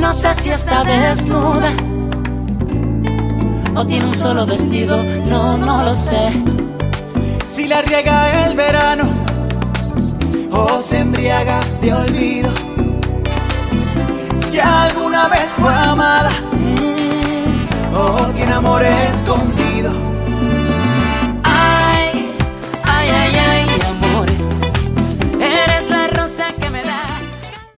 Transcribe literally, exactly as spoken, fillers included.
No sé si está desnuda o tiene un solo vestido, no, no lo sé. Si la riega el verano o se embriaga de olvido. Si alguna vez fue amada mm, o tiene amores